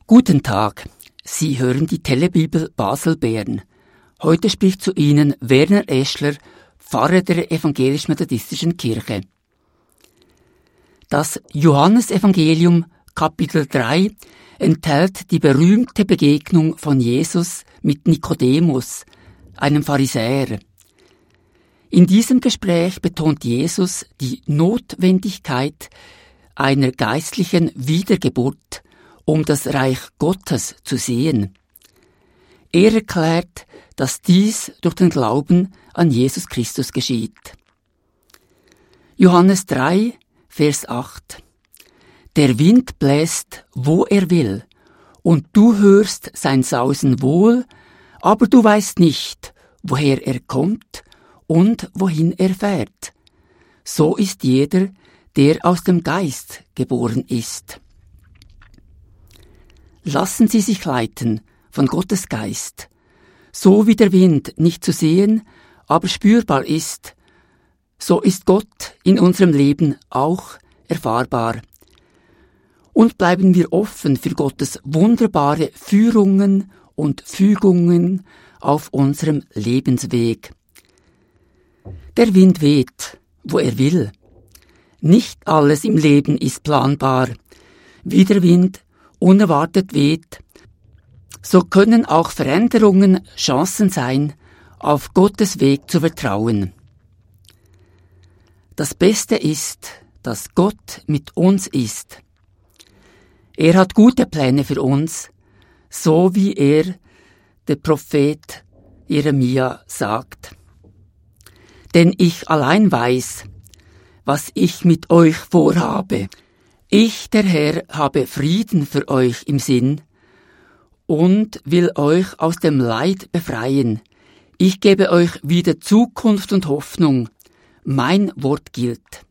Guten Tag, Sie hören die Telebibel Basel-Bern. Heute spricht zu Ihnen Werner Eschler, Pfarrer der Evangelisch-Methodistischen Kirche. Das Johannesevangelium Kapitel 3 enthält die berühmte Begegnung von Jesus mit Nikodemus, einem Pharisäer. In diesem Gespräch betont Jesus die Notwendigkeit einer geistlichen Wiedergeburt, um das Reich Gottes zu sehen. Er erklärt, dass dies durch den Glauben an Jesus Christus geschieht. Johannes 3, Vers 8. Der Wind bläst, wo er will, und du hörst sein Sausen wohl, aber du weißt nicht, woher er kommt und wohin er fährt. So ist jeder, der aus dem Geist geboren ist. Lassen Sie sich leiten von Gottes Geist. So wie der Wind nicht zu sehen, aber spürbar ist, so ist Gott in unserem Leben auch erfahrbar. Und bleiben wir offen für Gottes wunderbare Führungen und Fügungen auf unserem Lebensweg. Der Wind weht, wo er will. Nicht alles im Leben ist planbar. Wie der Wind unerwartet weht, so können auch Veränderungen Chancen sein, auf Gottes Weg zu vertrauen. Das Beste ist, dass Gott mit uns ist. Er hat gute Pläne für uns, so wie er, der Prophet Jeremia, sagt. Denn ich allein weiß, was ich mit euch vorhabe. Ich, der Herr, habe Frieden für euch im Sinn und will euch aus dem Leid befreien. Ich gebe euch wieder Zukunft und Hoffnung. Mein Wort gilt.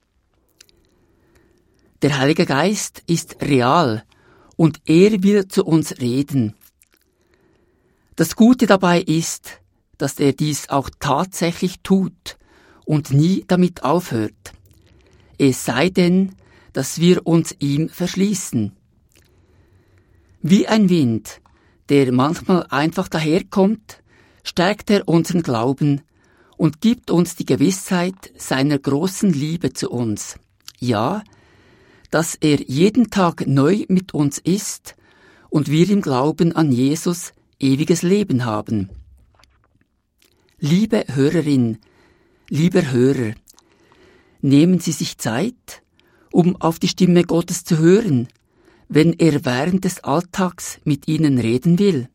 Der Heilige Geist ist real und er will zu uns reden. Das Gute dabei ist, dass er dies auch tatsächlich tut und nie damit aufhört. Es sei denn, dass wir uns ihm verschließen. Wie ein Wind, der manchmal einfach daherkommt, stärkt er unseren Glauben und gibt uns die Gewissheit seiner großen Liebe zu uns. Ja, dass er jeden Tag neu mit uns ist und wir im Glauben an Jesus ewiges Leben haben. Liebe Hörerin, lieber Hörer, nehmen Sie sich Zeit, um auf die Stimme Gottes zu hören, wenn er während des Alltags mit Ihnen reden will.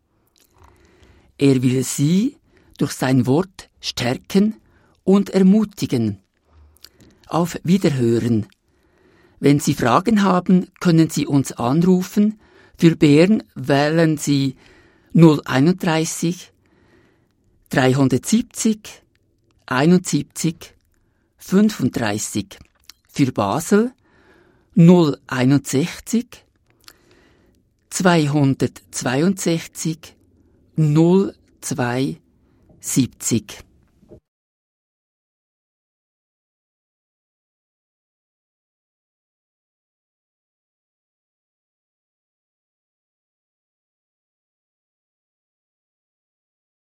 Er will Sie durch sein Wort stärken und ermutigen. Auf Wiederhören. Wenn Sie Fragen haben, können Sie uns anrufen. Für Bern wählen Sie 031 370 71 35. Für Basel 061 262 0270.